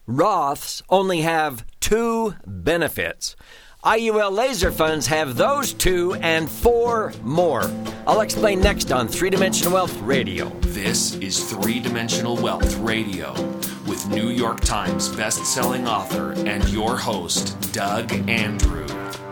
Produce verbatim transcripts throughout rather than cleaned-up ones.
Roths only have two benefits. I U L laser funds have those two and four more. I'll explain next on Three Dimensional Wealth Radio. This is Three Dimensional Wealth Radio with New York Times best-selling author and your host, Doug Andrew.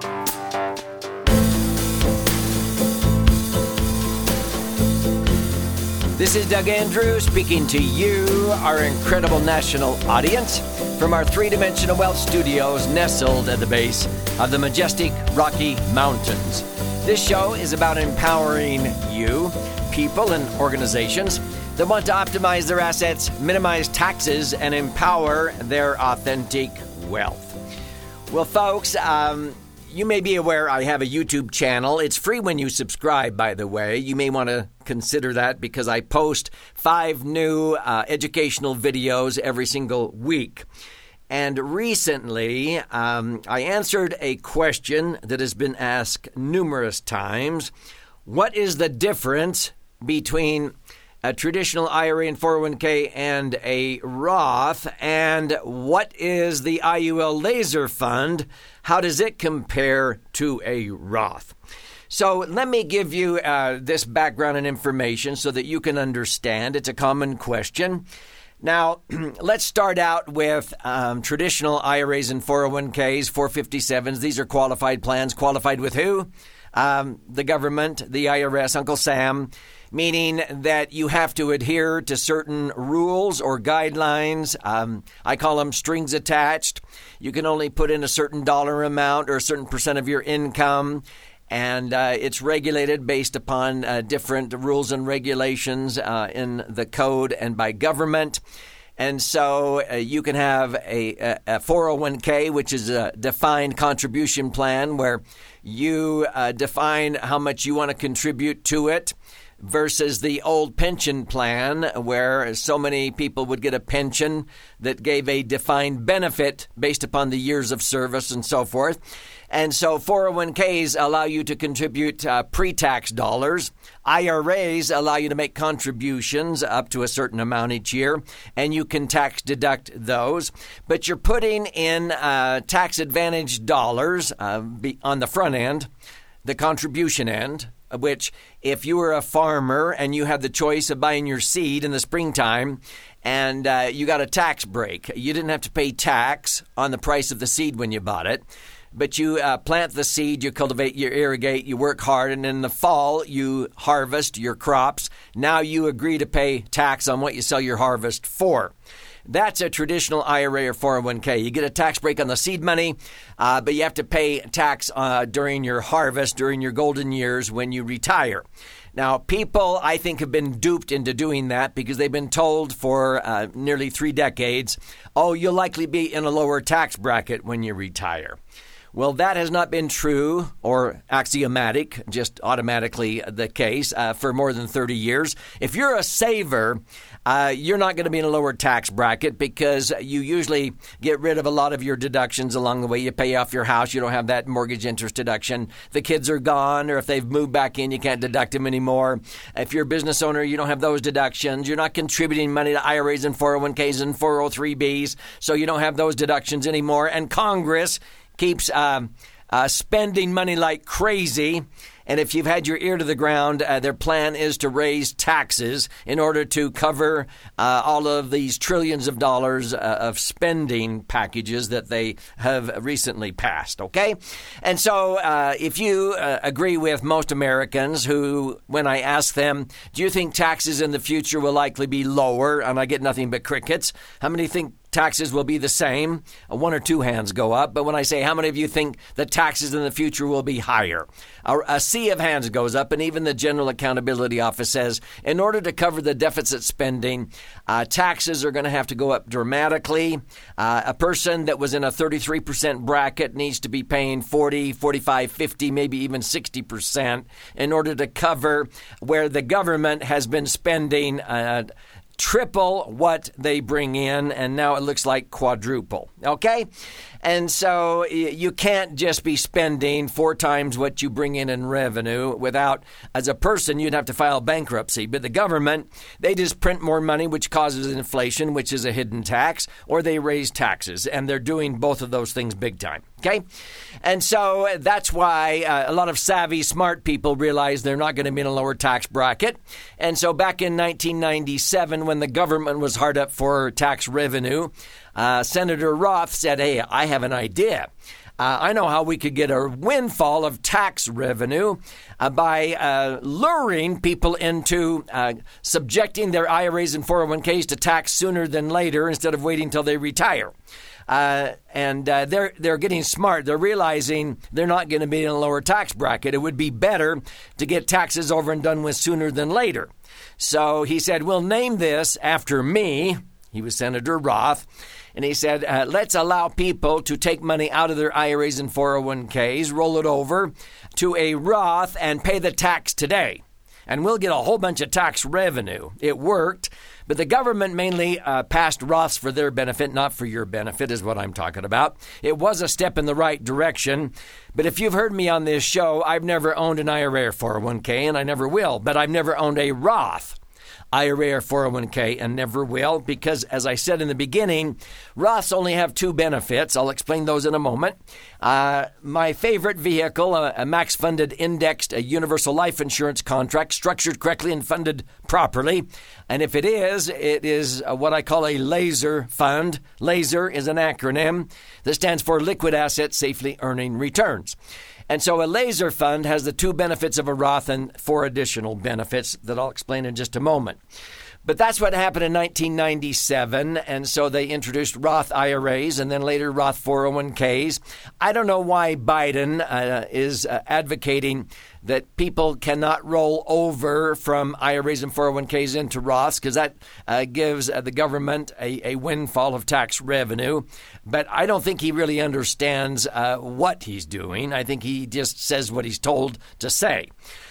This is Doug Andrew speaking to you, our incredible national audience, from our three-dimensional wealth studios nestled at the base of the majestic Rocky Mountains. This show is about empowering you, people and organizations that want to optimize their assets, minimize taxes, and empower their authentic wealth. Well, folks, um... you may be aware I have a YouTube channel. It's free when you subscribe, by the way. You may want to consider that because I post five new uh, educational videos every single week. And recently, um, I answered a question that has been asked numerous times. What is the difference between a traditional I R A and four oh one k and a Roth? And what is the I U L Laser Fund? How does it compare to a Roth? So let me give you uh, this background and information so that you can understand. It's a common question. Now, let's start out with um, traditional I R As and four oh one k's, four fifty-sevens. These are qualified plans. Qualified with who? Um, the government, the I R S, Uncle Sam, meaning that you have to adhere to certain rules or guidelines. Um, I call them strings attached. You can only put in a certain dollar amount or a certain percent of your income, and uh, it's regulated based upon uh, different rules and regulations uh, in the code and by government. And so uh, you can have a, a four oh one k, which is a defined contribution plan where you uh, define how much you want to contribute to it, versus the old pension plan where so many people would get a pension that gave a defined benefit based upon the years of service and so forth. And so four oh one k's allow you to contribute uh, pre-tax dollars. I R As allow you to make contributions up to a certain amount each year, and you can tax deduct those. But you're putting in uh, tax-advantaged dollars uh, be on the front end, the contribution end, which if you were a farmer and you had the choice of buying your seed in the springtime and uh, you got a tax break, you didn't have to pay tax on the price of the seed when you bought it. But you uh, plant the seed, you cultivate, you irrigate, you work hard, and in the fall you harvest your crops. Now you agree to pay tax on what you sell your harvest for. That's a traditional I R A or four oh one k. You get a tax break on the seed money, uh, but you have to pay tax uh, during your harvest, during your golden years when you retire. Now, people, I think, have been duped into doing that because they've been told for uh, nearly three decades, oh, you'll likely be in a lower tax bracket when you retire. Well, that has not been true or axiomatic, just automatically the case uh, for more than thirty years. If you're a saver, uh, you're not going to be in a lower tax bracket because you usually get rid of a lot of your deductions along the way. You pay off your house. You don't have that mortgage interest deduction. The kids are gone, or if they've moved back in, you can't deduct them anymore. If you're a business owner, you don't have those deductions. You're not contributing money to I R As and four oh one k's and four oh three b's, so you don't have those deductions anymore. And Congress keeps uh, uh, spending money like crazy. And if you've had your ear to the ground, uh, their plan is to raise taxes in order to cover uh, all of these trillions of dollars uh, of spending packages that they have recently passed, okay? And so uh, if you uh, agree with most Americans who, when I ask them, do you think taxes in the future will likely be lower? And I get nothing but crickets. How many think taxes will be the same? One or two hands go up. But when I say, how many of you think that taxes in the future will be higher? A, a sea of hands goes up, and even the General Accountability Office says, in order to cover the deficit spending, uh, taxes are going to have to go up dramatically. Uh, a person that was in a thirty-three percent bracket needs to be paying forty, forty-five, fifty, maybe even sixty percent in order to cover where the government has been spending uh, triple what they bring in, and now it looks like quadruple. okay? And so you can't just be spending four times what you bring in in revenue without, as a person, you'd have to file bankruptcy. But the government, they just print more money, which causes inflation, which is a hidden tax, or they raise taxes. And they're doing both of those things big time, okay? And so that's why uh, a lot of savvy, smart people realize they're not going to be in a lower tax bracket. And so back in nineteen ninety-seven, when the government was hard up for tax revenue, uh, Senator Roth said, hey, I have an idea. Uh, I know how we could get a windfall of tax revenue uh, by uh, luring people into uh, subjecting their I R As and four oh one k's to tax sooner than later instead of waiting until they retire. Uh, and uh, they're they're getting smart. They're realizing they're not going to be in a lower tax bracket. It would be better to get taxes over and done with sooner than later. So he said, we'll name this after me. He was Senator Roth. And he said, uh, let's allow people to take money out of their I R As and four oh one k's, roll it over to a Roth and pay the tax today. And we'll get a whole bunch of tax revenue. It worked. But the government mainly uh, passed Roths for their benefit, not for your benefit, is what I'm talking about. It was a step in the right direction. But if you've heard me on this show, I've never owned an I R A or four oh one k, and I never will. But I've never owned a Roth I R A or four oh one k, and never will, because, as I said in the beginning, Roths only have two benefits. I'll explain those in a moment. Uh, my favorite vehicle, a, a max-funded, indexed, a universal life insurance contract, structured correctly and funded properly. And if it is, it is what I call a laser fund. LASER is an acronym that stands for Liquid Assets Safely Earning Returns. And so a laser fund has the two benefits of a Roth and four additional benefits that I'll explain in just a moment. But that's what happened in nineteen ninety-seven, and so they introduced Roth I R As and then later Roth four oh one k's. I don't know why Biden uh, is uh, advocating that people cannot roll over from I R As and four oh one k's into Roths, because that uh, gives uh, the government a, a windfall of tax revenue. But I don't think he really understands uh, what he's doing. I think he just says what he's told to say.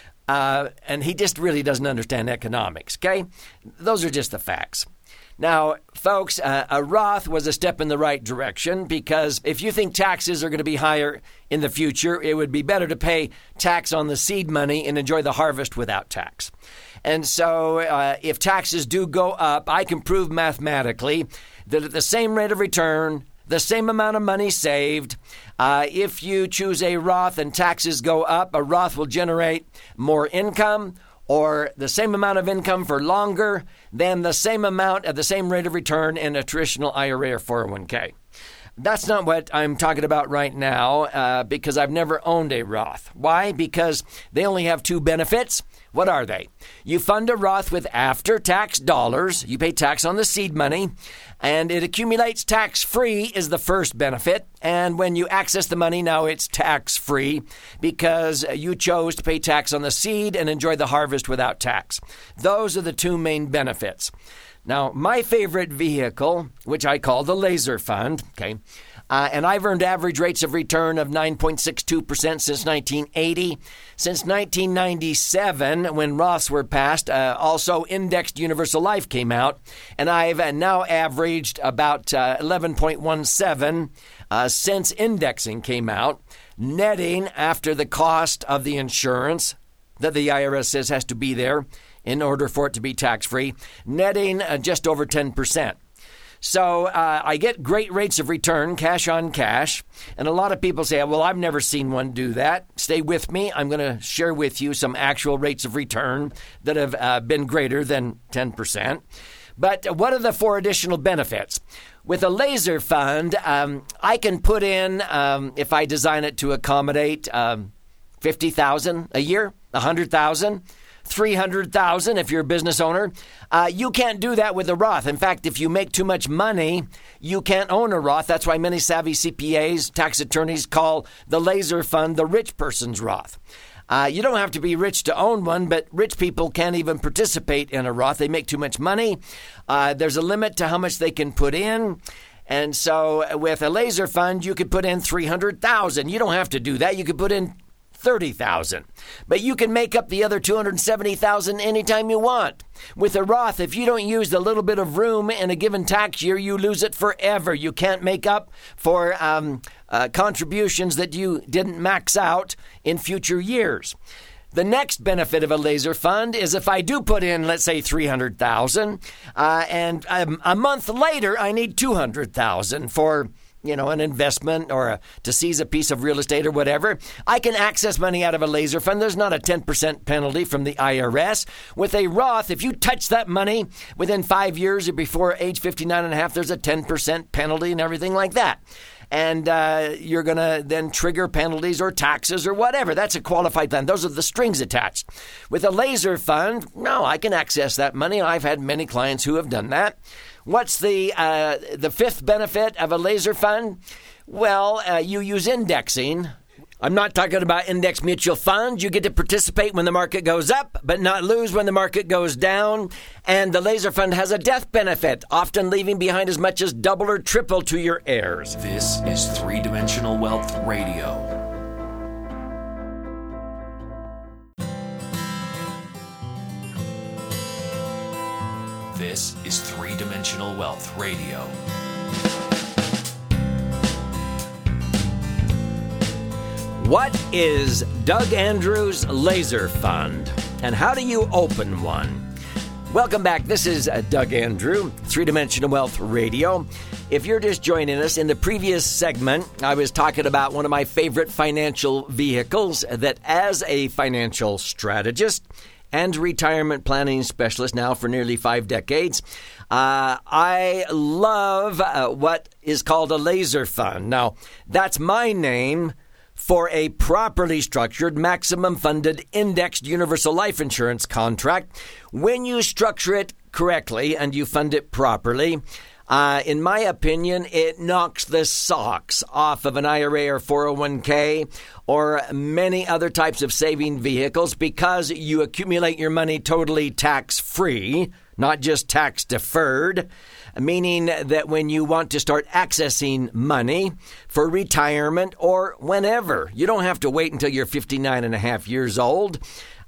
Uh, and he just really doesn't understand economics, okay? Those are just the facts. Now, folks, uh, a Roth was a step in the right direction, because if you think taxes are going to be higher in the future, it would be better to pay tax on the seed money and enjoy the harvest without tax. And so uh, if taxes do go up, I can prove mathematically that at the same rate of return, the same amount of money saved, uh, if you choose a Roth and taxes go up, a Roth will generate more income, or the same amount of income for longer than the same amount at the same rate of return in a traditional I R A or four oh one k. That's not what I'm talking about right now, uh, because I've never owned a Roth. Why? Because they only have two benefits. What are they? You fund a Roth with after-tax dollars. You pay tax on the seed money, and it accumulates tax-free is the first benefit. And when you access the money, now it's tax-free because you chose to pay tax on the seed and enjoy the harvest without tax. Those are the two main benefits. Now, my favorite vehicle, which I call the Laser Fund, okay, uh, and I've earned average rates of return of nine point six two percent since nineteen eighty. Since nineteen ninety-seven, when Roths were passed, uh, also Indexed Universal Life came out, and I've uh, now averaged about uh, eleven point one seven uh, since indexing came out, netting after the cost of the insurance that the I R S says has to be there in order for it to be tax-free, netting uh, just over ten percent. So uh, I get great rates of return, cash on cash, and a lot of people say, well, I've never seen one do that. Stay with me. I'm going to share with you some actual rates of return that have uh, been greater than ten percent. But what are the four additional benefits? With a laser fund, um, I can put in, um, if I design it to accommodate um, fifty thousand dollars a year, one hundred thousand dollars, three hundred thousand dollars if you're a business owner. Uh, you can't do that with a Roth. In fact, if you make too much money, you can't own a Roth. That's why many savvy C P As, tax attorneys call the laser fund the rich person's Roth. Uh, you don't have to be rich to own one, but rich people can't even participate in a Roth. They make too much money. Uh, there's a limit to how much they can put in. And so with a laser fund, you could put in three hundred thousand dollars. You don't have to do that. You could put in thirty thousand dollars. But you can make up the other two hundred seventy thousand dollars anytime you want. With a Roth, if you don't use the little bit of room in a given tax year, you lose it forever. You can't make up for um, uh, contributions that you didn't max out in future years. The next benefit of a laser fund is if I do put in, let's say, three hundred thousand dollars, uh, and um, a month later I need two hundred thousand dollars for, you know, an investment or a, to seize a piece of real estate or whatever, I can access money out of a laser fund. There's not a ten percent penalty from the I R S. With a Roth, if you touch that money within five years or before age fifty-nine and a half, there's a ten percent penalty and everything like that. And uh, you're going to then trigger penalties or taxes or whatever. That's a qualified plan. Those are the strings attached. With a laser fund, no, I can access that money. I've had many clients who have done that. What's the uh, the fifth benefit of a laser fund? Well, uh, you use indexing. I'm not talking about index mutual funds. You get to participate when the market goes up, but not lose when the market goes down. And the laser fund has a death benefit, often leaving behind as much as double or triple to your heirs. This is Three-Dimensional Wealth Radio. This is Three-Dimensional Wealth Radio. What is Doug Andrews Laser Fund, and how do you open one? Welcome back. This is Doug Andrew, Three-Dimensional Wealth Radio. If you're just joining us, in the previous segment, I was talking about one of my favorite financial vehicles that, as a financial strategist and retirement planning specialist now for nearly five decades, uh, I love uh, what is called a laser fund. Now, that's my name for a properly structured, maximum funded, indexed universal life insurance contract. When you structure it correctly and you fund it properly, uh, in my opinion, it knocks the socks off of an I R A or four oh one k or many other types of saving vehicles, because you accumulate your money totally tax-free, not just tax-deferred, meaning that when you want to start accessing money for retirement or whenever, you don't have to wait until you're fifty-nine and a half years old.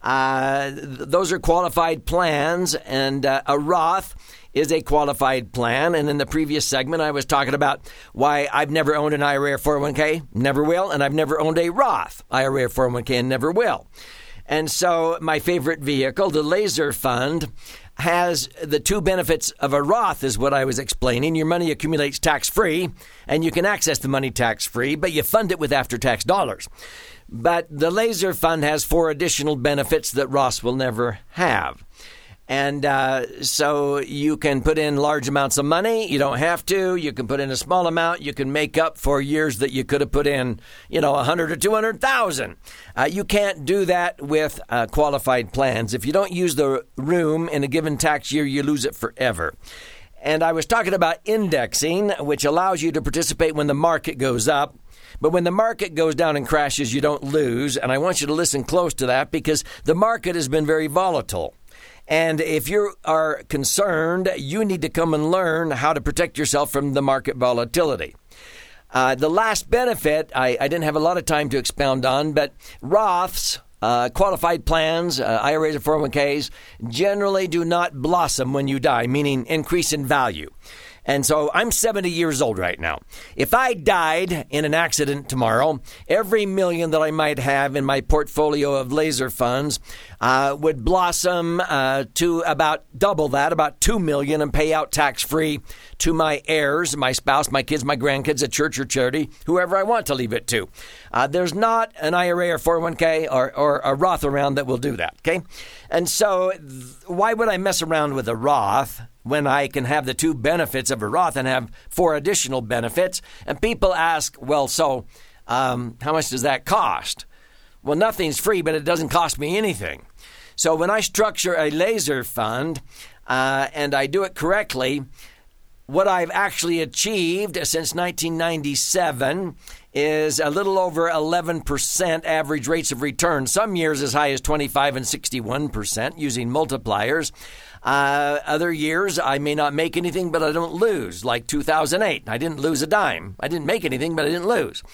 Uh, those are qualified plans, and uh, a Roth is a qualified plan. And in the previous segment, I was talking about why I've never owned an I R A or four oh one k, never will, and I've never owned a Roth I R A or four oh one k and never will. And so my favorite vehicle, the laser fund, has the two benefits of a Roth, is what I was explaining. Your money accumulates tax-free, and you can access the money tax-free, but you fund it with after-tax dollars. But the laser fund has four additional benefits that Roths will never have. And uh, so you can put in large amounts of money. You don't have to. You can put in a small amount. You can make up for years that you could have put in, you know, one hundred or two hundred thousand. Uh, you can't do that with uh, qualified plans. If you don't use the room in a given tax year, you lose it forever. And I was talking about indexing, which allows you to participate when the market goes up. But when the market goes down and crashes, you don't lose. And I want you to listen close to that, because the market has been very volatile. And if you are concerned, you need to come and learn how to protect yourself from the market volatility. Uh, the last benefit, I, I didn't have a lot of time to expound on, but Roths, uh, qualified plans, uh, I R As and four oh one k's, generally do not blossom when you die, meaning increase in value. And so I'm seventy years old right now. If I died in an accident tomorrow, every million that I might have in my portfolio of laser funds uh, would blossom uh, to about double that, about two million, and pay out tax-free to my heirs, my spouse, my kids, my grandkids, a church or charity, whoever I want to leave it to. Uh, there's not an I R A or four oh one k or, or a Roth around that will do that, okay? And so th- why would I mess around with a Roth when I can have the two benefits of a Roth and have four additional benefits? And people ask, well, so um, how much does that cost? Well, nothing's free, but it doesn't cost me anything. So when I structure a laser fund uh, and I do it correctly, what I've actually achieved since nineteen ninety-seven is a little over eleven percent average rates of return. Some years as high as twenty-five and sixty-one percent using multipliers. Uh, other years, I may not make anything, but I don't lose, like two thousand eight. I didn't lose a dime. I didn't make anything, but I didn't lose.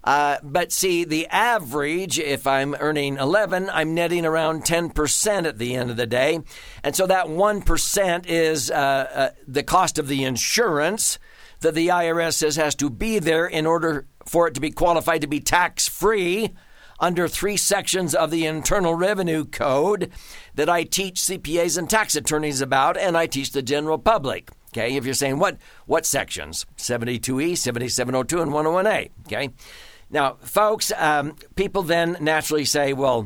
Uh, but see, the average, if I'm earning eleven, I'm netting around ten percent at the end of the day. And so that one percent is uh, uh, the cost of the insurance that the I R S says has to be there in order for it to be qualified to be tax-free under three sections of the Internal Revenue Code that I teach C P As and tax attorneys about, and I teach the general public. Okay, if you're saying, what what sections? seventy-two E, seventy-seven oh two, and one oh one A. Okay. Now, folks, um, people then naturally say, well,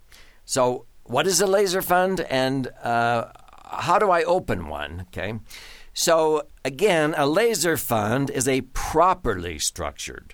so what is a laser fund and uh, how do I open one? Okay. So, again, a laser fund is a properly structured,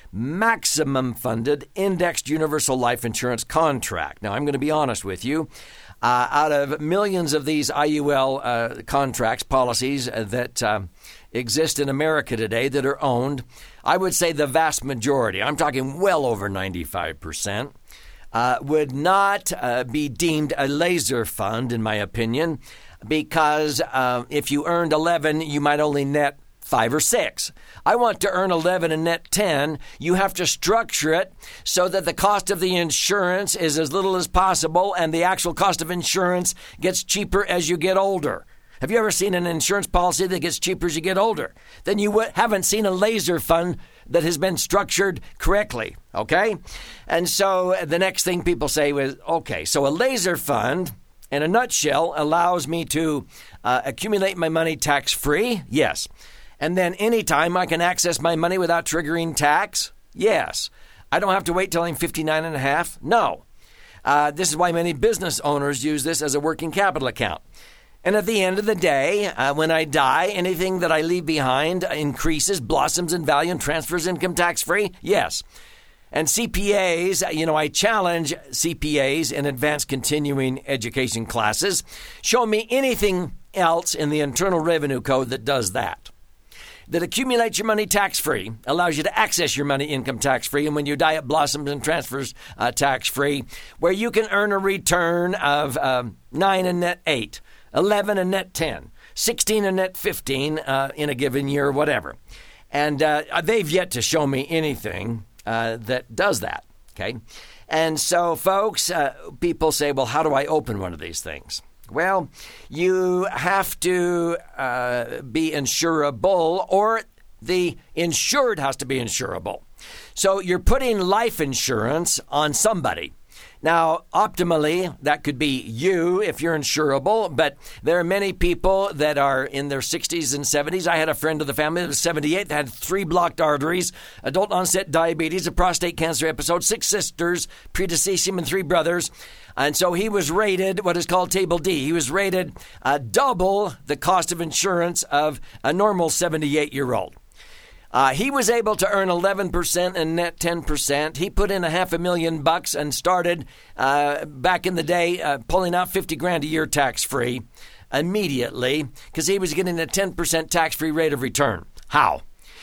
maximum funded, indexed universal life insurance contract. Now, I'm going to be honest with you. Uh, out of millions of these I U L uh, contracts, policies uh, that uh, exist in America today that are owned, I would say the vast majority, I'm talking well over ninety-five percent, uh, would not uh, be deemed a laser fund, in my opinion, because uh, if you earned eleven, you might only net five or six. I want to earn eleven and net ten. You have to structure it so that the cost of the insurance is as little as possible and the actual cost of insurance gets cheaper as you get older. Have you ever seen an insurance policy that gets cheaper as you get older? Then you w- haven't seen a laser fund that has been structured correctly, okay? And so the next thing people say was, okay, so a laser fund, in a nutshell, allows me to uh, accumulate my money tax-free? Yes. And then anytime I can access my money without triggering tax? Yes. I don't have to wait till I'm fifty-nine and a half? No. Uh, this is why many business owners use this as a working capital account. And at the end of the day, uh, when I die, anything that I leave behind increases, blossoms in value, and transfers income tax-free? Yes. And C P As, you know, I challenge C P As in advanced continuing education classes. Show me anything else in the Internal Revenue Code that does that. That accumulates your money tax-free, allows you to access your money income tax-free, and when you die, it blossoms and transfers uh, tax-free, where you can earn a return of um, nine and net eight, eleven and net ten, sixteen and net fifteen uh, in a given year, whatever. And uh, they've yet to show me anything uh, that does that, okay? And so, folks, uh, people say, well, how do I open one of these things? Well, you have to uh, be insurable, or the insured has to be insurable. So you're putting life insurance on somebody. Now, optimally, that could be you if you're insurable, but there are many people that are in their sixties and seventies. I had a friend of the family that was seventy-eight that had three blocked arteries, adult onset diabetes, a prostate cancer episode, six sisters, predeceased him, and three brothers. And so he was rated what is called Table D. He was rated uh, double the cost of insurance of a normal seventy-eight-year-old. Uh, he was able to earn eleven percent and net ten percent. He put in a half a million bucks and started uh, back in the day uh, pulling out fifty grand a year tax-free immediately because he was getting a ten percent tax-free rate of return. How?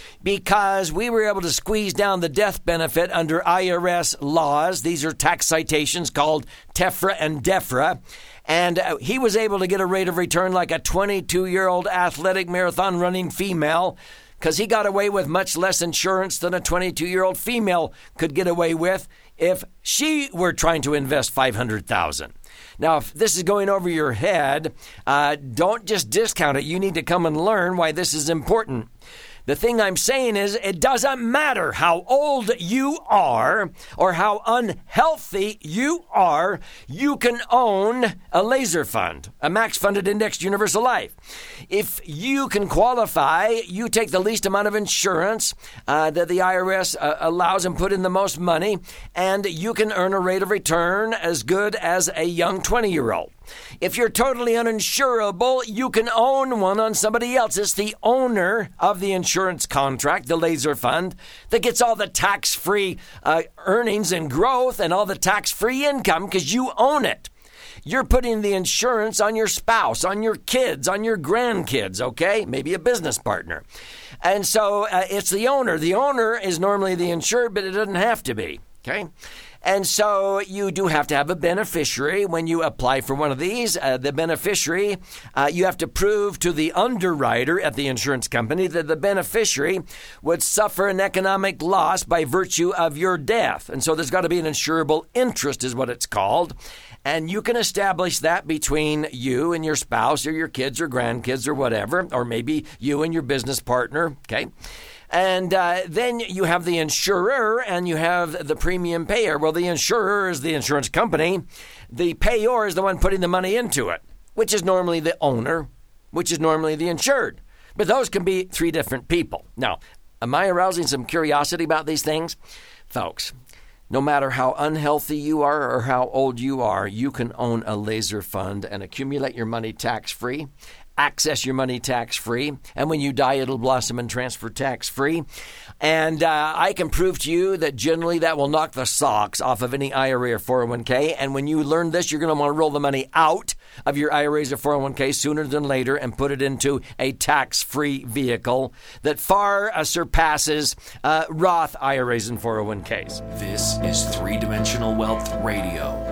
Because we were able to squeeze down the death benefit under I R S laws. These are tax citations called TEFRA and DEFRA. And uh, he was able to get a rate of return like a twenty-two-year-old athletic marathon running female, because he got away with much less insurance than a twenty-two-year-old female could get away with if she were trying to invest five hundred thousand dollars. Now, if this is going over your head, uh, don't just discount it. You need to come and learn why this is important. The thing I'm saying is it doesn't matter how old you are or how unhealthy you are, you can own a laser fund, a max-funded indexed universal life. If you can qualify, you take the least amount of insurance uh, that the I R S uh, allows and put in the most money, and you can earn a rate of return as good as a young twenty-year-old. If you're totally uninsurable, you can own one on somebody else. It's the owner of the insurance contract, the laser fund, that gets all the tax-free uh, earnings and growth and all the tax-free income because you own it. You're putting the insurance on your spouse, on your kids, on your grandkids, okay? Maybe a business partner. And so uh, it's the owner. The owner is normally the insured, but it doesn't have to be, okay? And so you do have to have a beneficiary when you apply for one of these. Uh, the beneficiary, uh, you have to prove to the underwriter at the insurance company that the beneficiary would suffer an economic loss by virtue of your death. And so there's got to be an insurable interest is what it's called. And you can establish that between you and your spouse or your kids or grandkids or whatever, or maybe you and your business partner, okay? And uh, then you have the insurer and you have the premium payer. Well, the insurer is the insurance company. The payor is the one putting the money into it, which is normally the owner, which is normally the insured. But those can be three different people. Now, am I arousing some curiosity about these things? Folks, no matter how unhealthy you are or how old you are, you can own a laser fund and accumulate your money tax-free. Access your money tax-free, and when you die, it'll blossom and transfer tax-free. And uh, I can prove to you that generally that will knock the socks off of any I R A or four oh one k. And when you learn this, you're going to want to roll the money out of your I R As or four oh one k sooner than later and put it into a tax-free vehicle that far uh, surpasses uh, Roth I R As and four oh one k's. This is Three Dimensional Wealth Radio